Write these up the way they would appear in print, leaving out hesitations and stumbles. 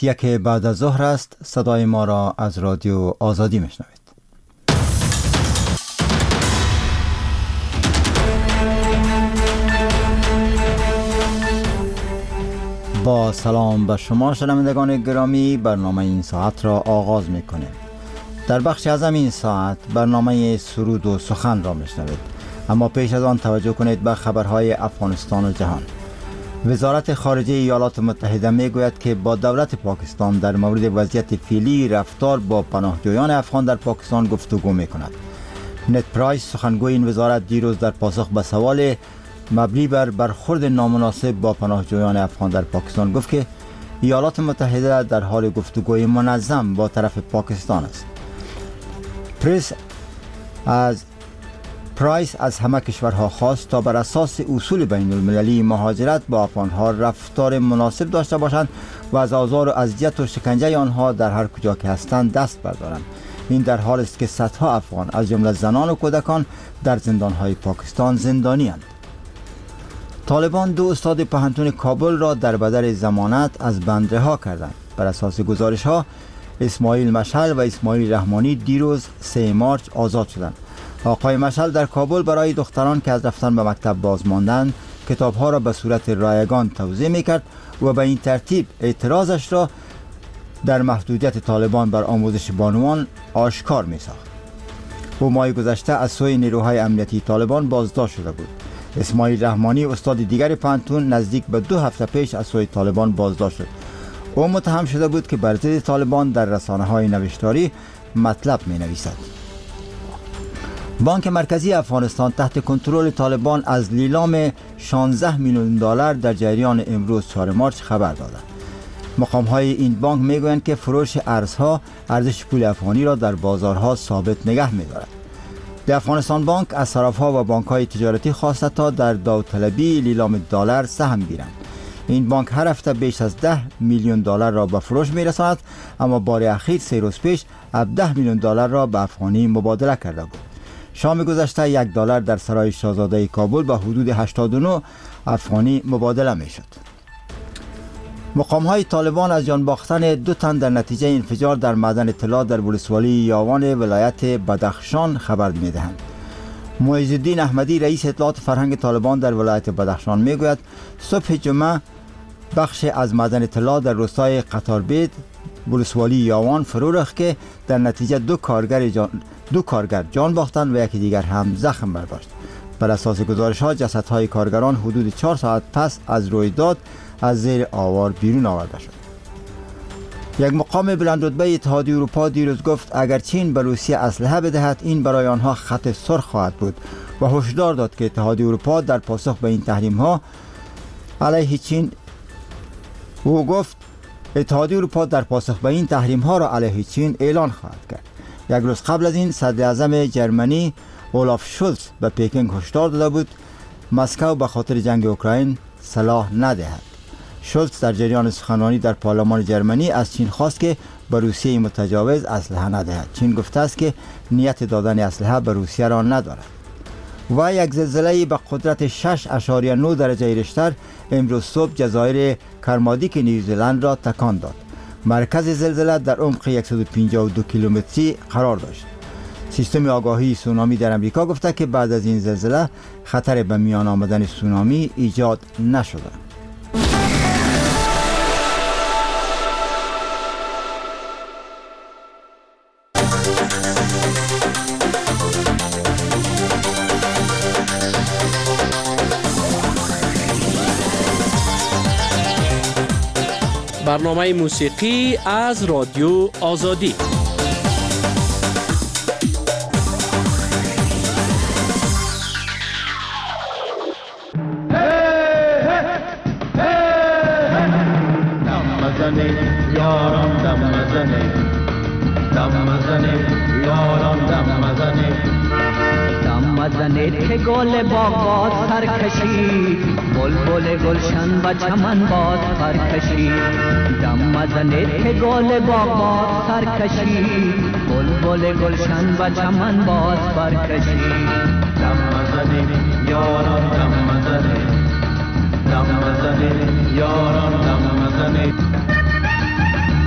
یک بعد از ظهر است. صدای ما را از رادیو آزادی میشنوید. با سلام به شما شنوندگان گرامی، برنامه این ساعت را آغاز میکنیم. در بخش اعظم این ساعت برنامه سرود و سخن را میشنوید، اما پیش از آن توجه کنید به خبرهای افغانستان و جهان. وزارت خارجه ایالات متحده میگوید که با دولت پاکستان در مورد وضعیت فعلی رفتار با پناهجویان افغان در پاکستان گفتگو میکند. نت پرایس سخنگوی این وزارت دیروز در پاسخ به سوال مبنی بر برخورد نامناسب با پناهجویان افغان در پاکستان گفت که ایالات متحده در حال گفتگوی منظم با طرف پاکستان است. پرایس از همه کشورها خواست تا بر اساس اصول بین المللی مهاجرت با افغانها رفتار مناسب داشته باشند و از آزار و اذیت و شکنجه آنها در هر کجا که هستند دست بردارند. این در حالی است که صدها افغان از جمله زنان و کودکان در زندانهای پاکستان زندانی‌اند. طالبان 2 استاد پوهنتون کابل را در بدل ضمانت از بند رها کردند. بر اساس گزارش‌ها اسماعیل مشعل و اسماعیل رحمانی دیروز 3 مارس آزاد شدند. آقای مشعل در کابل برای دختران که از رفتن به مکتب باز ماندند کتاب‌ها را به صورت رایگان توزیع می‌کرد و به این ترتیب اعتراضش را در محدودیت طالبان بر آموزش بانوان آشکار می‌ساخت. او ماه گذشته از سوی نیروهای امنیتی طالبان بازداشت شده بود. اسماعیل رحمانی استاد دیگر پوهنتون نزدیک به 2 هفته پیش از سوی طالبان بازداشت شد. او متهم شده بود که بر ضد طالبان در رسانه‌های نوشتاری مطلب می‌نویسد. بانک مرکزی افغانستان تحت کنترل طالبان از لیلام 16 میلیون دلار در جریان امروز 4 مارس خبر دادند. مقام‌های این بانک می‌گویند که فروش ارزها ارزش پول افغانی را در بازارها ثابت نگه می‌دارد. در افغانستان بانک از صراف‌ها و بانک‌های تجارتی خواسته تا در داوطلبی لیلام دلار سهم گیرند. این بانک هر هفته بیش از 10 میلیون دلار را به فروش می‌رساند، اما بار اخیر 3 روز پیش 17 میلیون دلار را به افغانی مبادله کرده بود. شام گذشته 1 دلار در سرای شاهزاده کابل به حدود 89 افغانی مبادله می‌شد. مقام‌های طالبان از جان باختن 2 تن در نتیجه انفجار در معدن طلا در ولسوالی یاوان ولایت بدخشان خبر می‌دهند. معیز الدین احمدی رئیس اطلاعات فرهنگ طالبان در ولایت بدخشان می‌گوید صبح جمعه بخش از معدن طلا در روستای قطاربید ولسوالی یاوان فرو ریخت که در نتیجه 2 کارگر جان باختند و یکی دیگر هم زخم برداشت. بر اساس گزارش‌ها جسدهای کارگران حدود 4 ساعت پس از رویداد از زیر آوار بیرون آورده شد. یک مقام بلندرتبه اتحادیه اروپا دیروز گفت اگر چین به روسیه اسلحه بدهد این برای آنها خط سرخ خواهد بود و هشدار داد که اتحادیه اروپا در پاسخ به این تحریم‌ها علیه چین اتحادیه اروپا در پاسخ به این تحریم‌ها را علیه چین اعلان خواهد کرد. یک روز قبل از این صدر اعظم جرمنی اولاف شولز به پکینگ هشدار داده بود مسکو به خاطر جنگ اوکراین سلاح ندهد. شولز در جریان سخنرانی در پارلمان جرمنی از چین خواست که به روسیه متجاوز اسلحه ندهد. چین گفته است که نیت دادن اسلحه به روسیه را ندارد. و یک زلزله به قدرت 6.9 درجه ریشتر امروز صبح جزایر کرمادیک نیوزلند را تکان داد. مرکز زلزله در عمق 152 کیلومتری قرار داشت. سیستم آگاهی سونامی در امریکا گفته که بعد از این زلزله خطر به میان آمدن سونامی ایجاد نشده. برنامه موسیقی از رادیو آزادی. که گل باغات سر کشید بلبل گلشن و چمن باد پر کشید دم مزنید که گل باغات سر کشید بلبل گلشن و چمن باد پر کشید دم مزنید یاران دم مزنید دم مزنید یاران دم مزنید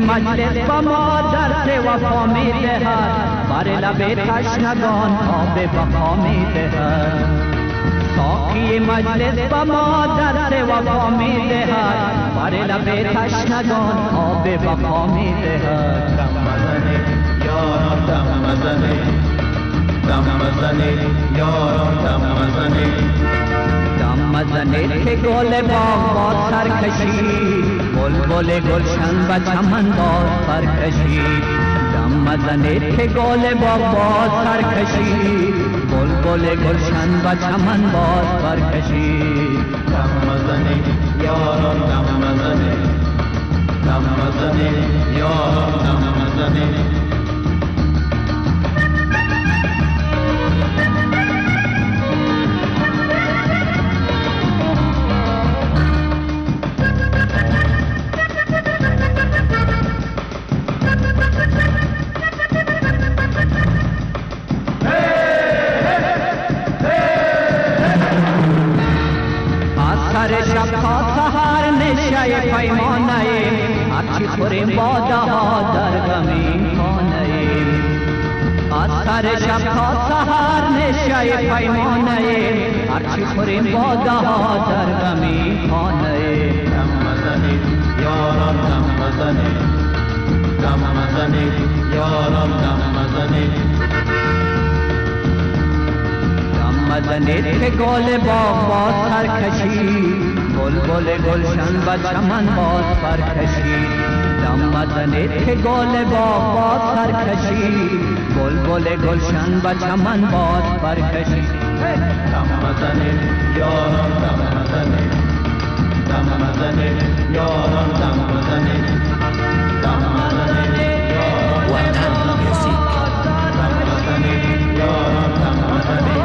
مجلس با ما درس وفا می دهد، بر لب تشنگان آب بقا می دهد. ساقی مجلس با ما درس وفا می دهد، بر لب تشنگان آب بقا می دهد. دم مزنه یاران دم مزنه، دم مزنه یاران دم مزنه، دم مزنه که گل باغ با سرکشی، بلبل گلشن و چمن باز سرکشی. دم مزنه که گل باغ با سرکشی، بلبل گلشن و چمن باز سرکشی. دم مزنه یاران دم مزنه، دم مزنه یاران دم مزنه. شب تا سحر نشه پیمانه، هرچی خوریم باده ها در غمین خانه. از سر شب تا سحر نشه پیمانه، هرچی خوریم باده ها در غمین خانه. دم مزنه یاران دم مزنه، دم مزنه یاران دم مزنه. مزنه که گل باغ با سرکشی، بلبل گلشن و چمن باز سرکشی. دم مزنه که گل باغ با سرکشی، بلبل گلشن و چمن باز سرکشی. دم مزنه یاران دم مزنه، دم مزنه یاران دم مزنه، دم مزنه یاران وطن موسیقی دم مزنه یاران دم مزنه.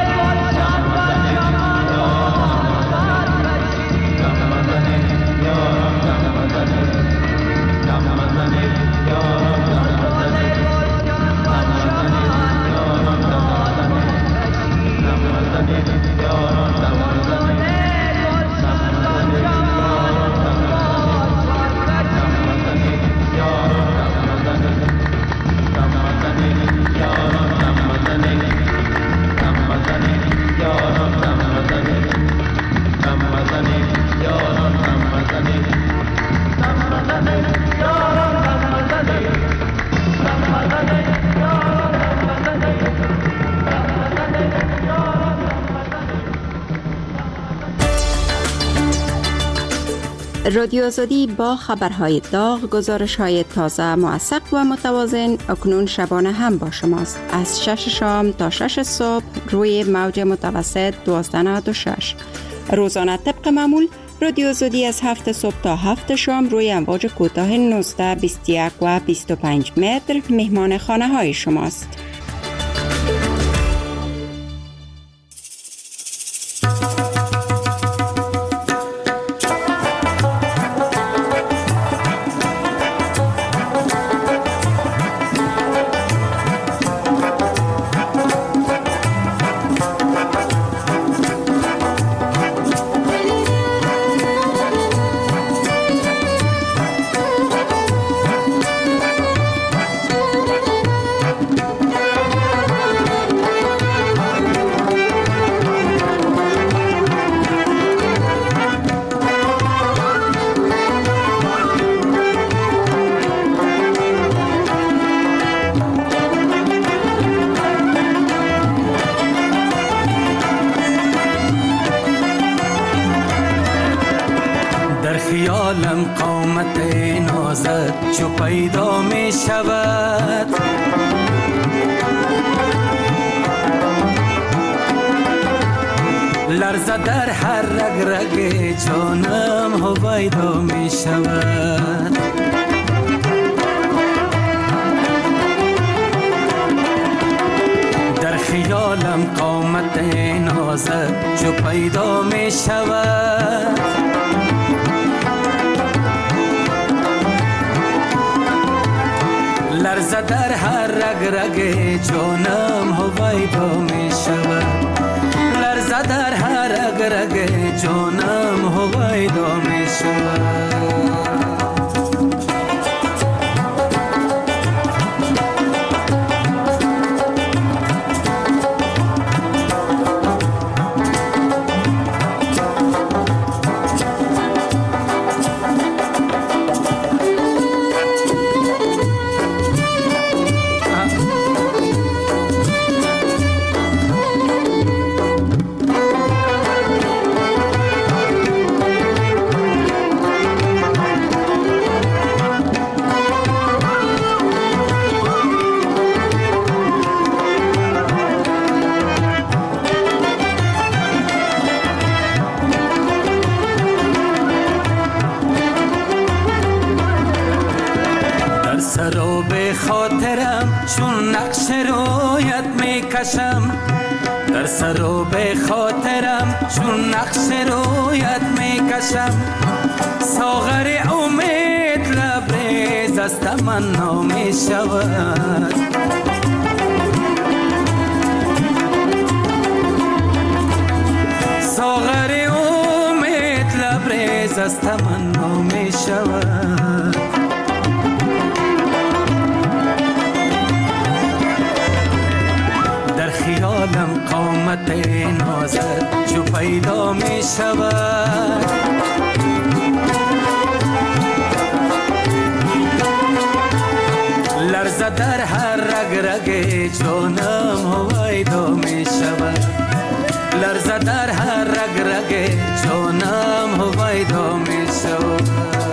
رادیو آزادی با خبرهای داغ، گزارش‌های تازه، موثق و متوازن اکنون شبانه هم با شماست. از 6 شام تا 6 صبح روی موج متوسط 1296. روزانه طبق معمول رادیو آزادی از 7 صبح تا 7 شام روی امواج کوتاه 19، 21 و 25 متر مهمان خانه های شماست. خیالم قامت نازت چو پیدا می شود، لرزه در هر رگ رگ جانم هویدا می شود. در خیالم قامت نازت چو پیدا می شود، لرزه در هر رگ رگ جانم هویدا می شود، لرزه در هر رگ رگ جانم هویدا می شود. به خاطرم چون نقش رویت میکشم، در سر و به خاطرم چون نقش رویت میکشم. ساغر امید لبریز از تمنا میشود، ساغر امید لبریز از تمنا میشود. در خیالم قامت نازت جو پیدا می شود، لرزه در هر رگ رگ جانم هویدا می شود، لرزه در هر رگ رگ جانم هویدا می شود.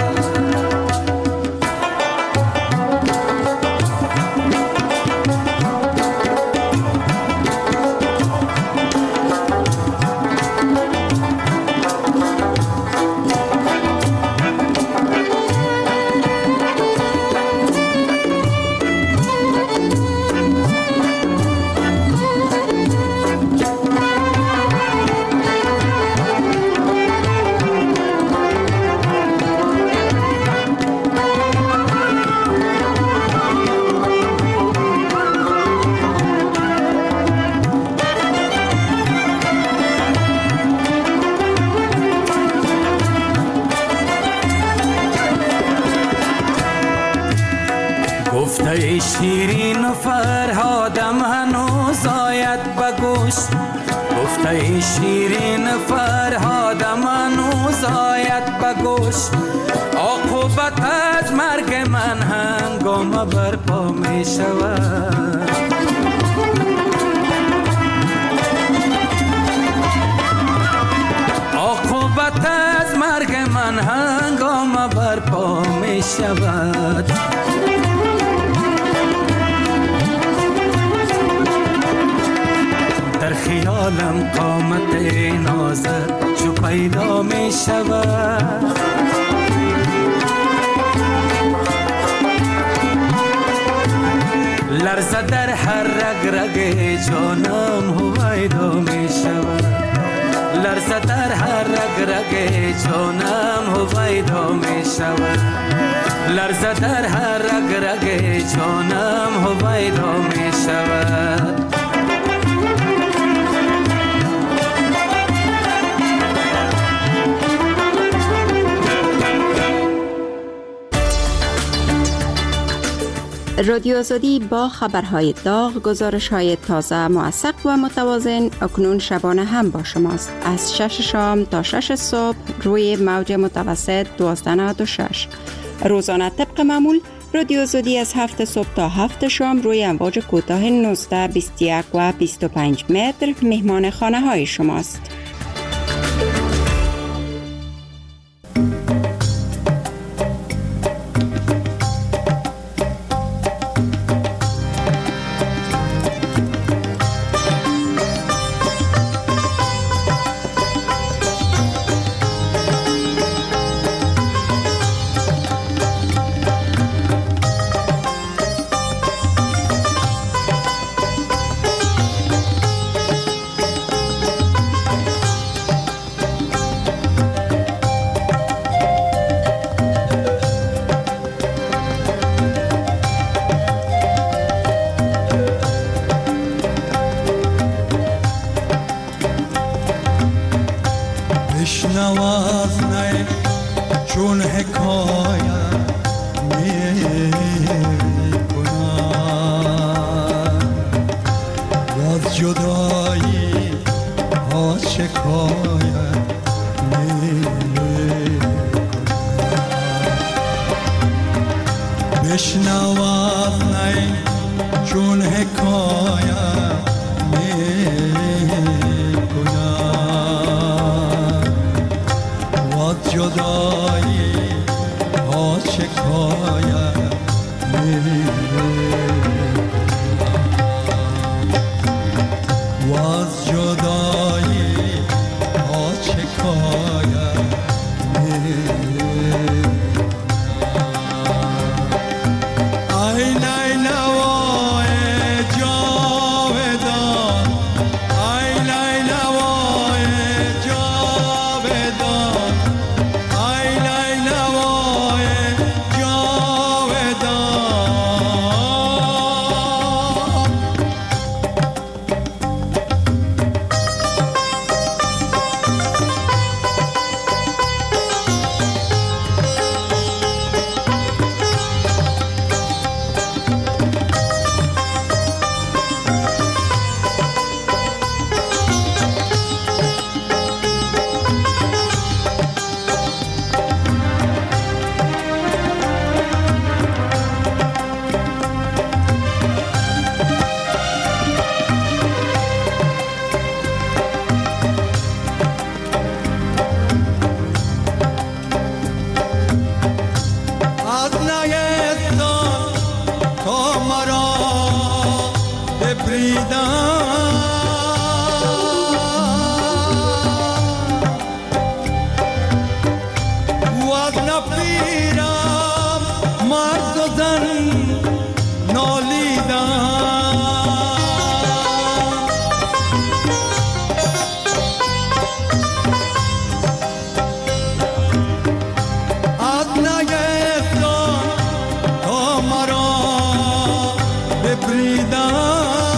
گفته شیرین و فرهادم هنوز آید بگوش، گفته شیرین فرهادم هنوز آید بگوش. عاقبت از مرگ من هنگام برپا می شود، عاقبت از مرگ من هنگام برپا می شود. در خیالم قامت نازت جو پیدا می شود، لرزه در هر رگ رگ جانم هویدا می شود، لرزه در هر رگ رگ جانم هویدا می شود، لرزه در هر رگ رگ جانم هویدا می شود. رادیو آزادی با خبرهای داغ، گزارش‌های تازه، موثق و متوازن اکنون شبانه هم با شماست. از 6 شام تا 6 صبح روی موج متوسط 1296. روزانه طبق معمول رادیو آزادی از 7 صبح تا 7 شام روی امواج کوتاه 19، 21 و 25 متر مهمان خانه‌های شماست. نوازنه چون حکایت میکنم باز جدایی ها شکایت میکنم بشنوازنه چون حکایت جدایی ها شکایت و از جدایی ها شکایت ای نه نپیرم مرد و زن نالیدن از نگهستان تا مرا ببریدن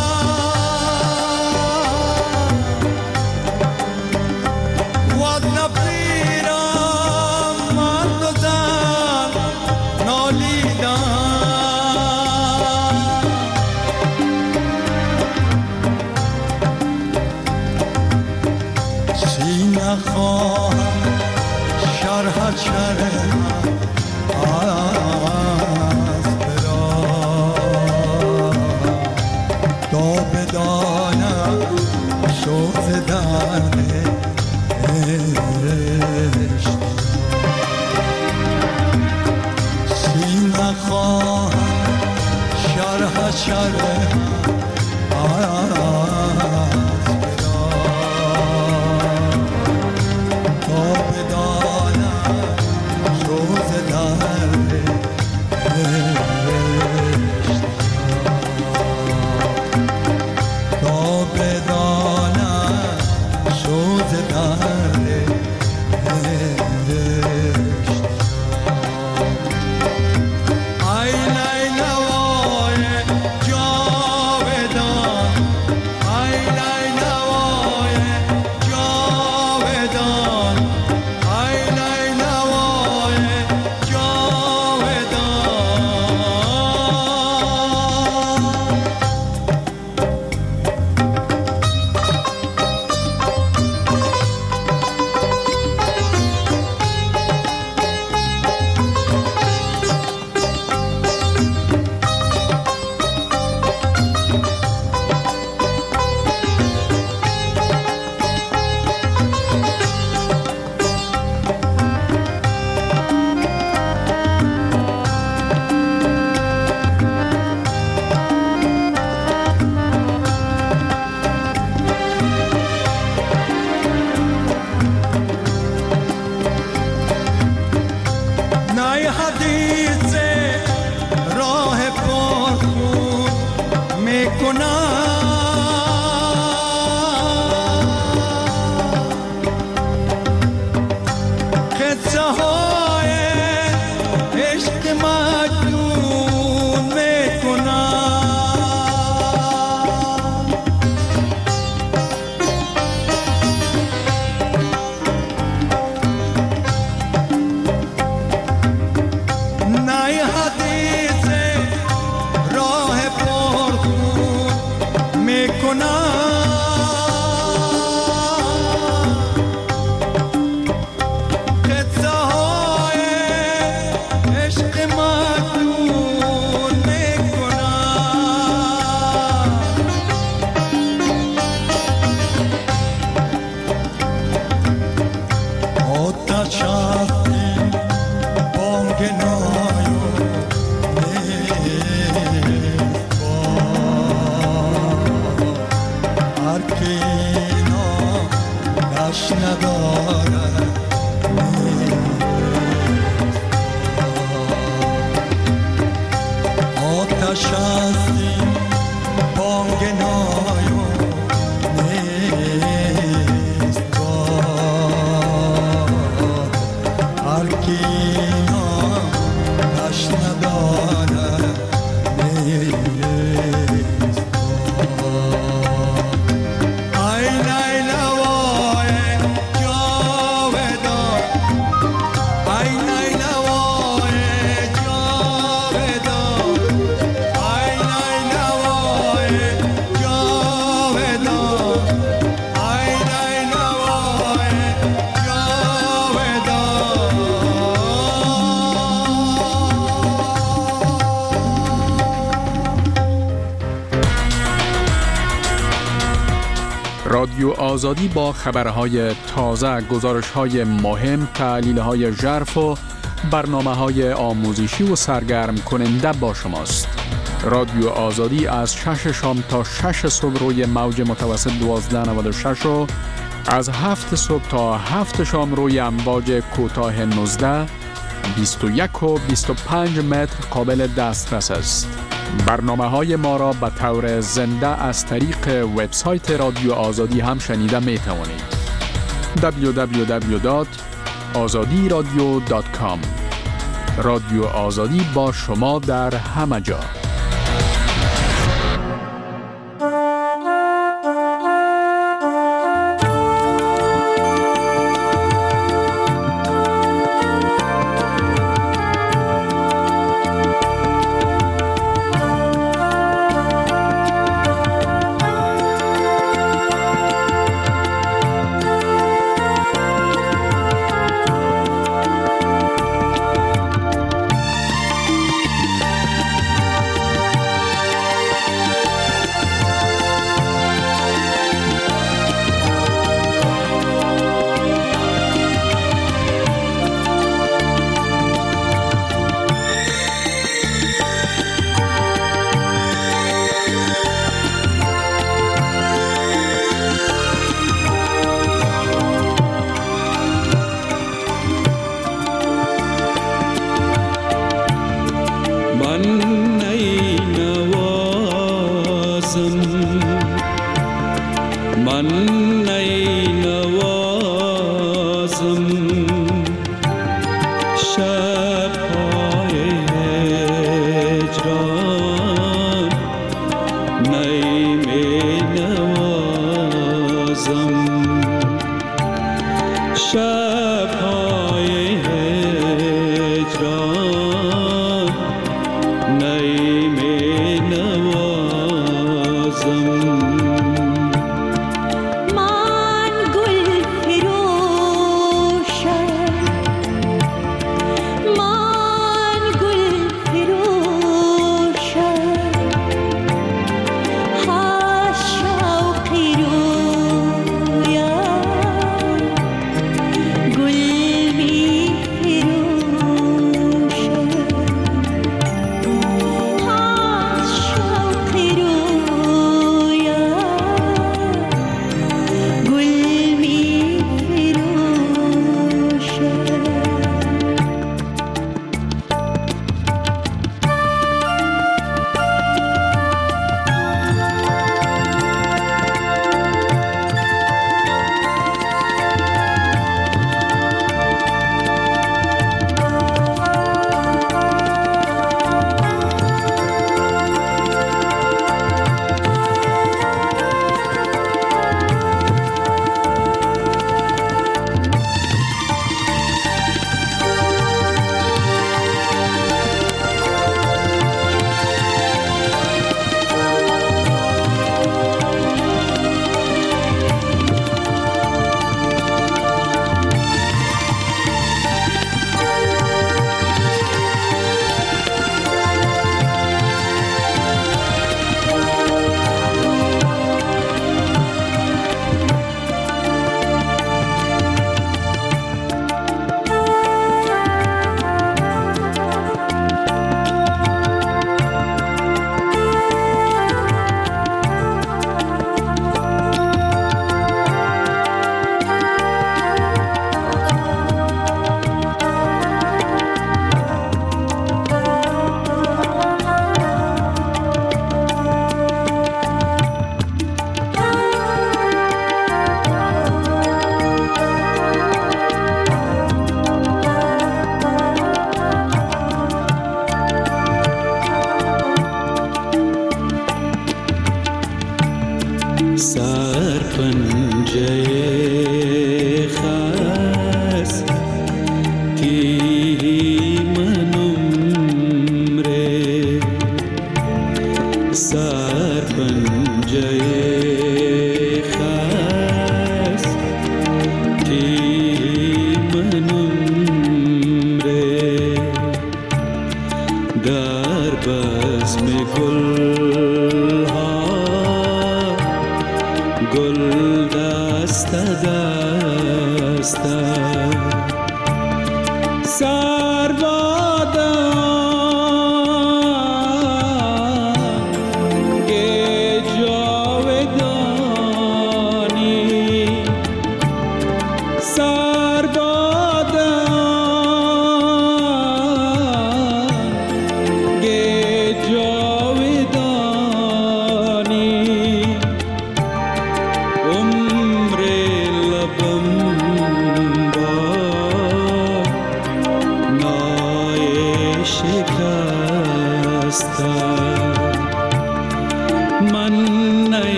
رادیو آزادی با خبرهای تازه، گزارش‌های مهم، تحلیل‌های ژرف و برنامه‌های آموزشی و سرگرم کننده با شماست. رادیو آزادی از 6 شام تا 6 صبح روی موج متوسط 1296 و از 7 صبح تا 7 شام روی امواج کوتاه 19 21 و 25 متر قابل دسترس است. برنامه‌های ما را به طور زنده از طریق وبسایت رادیو آزادی هم شنیده می توانید. www.azadiradio.com. رادیو آزادی با شما در همه جا.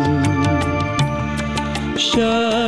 شب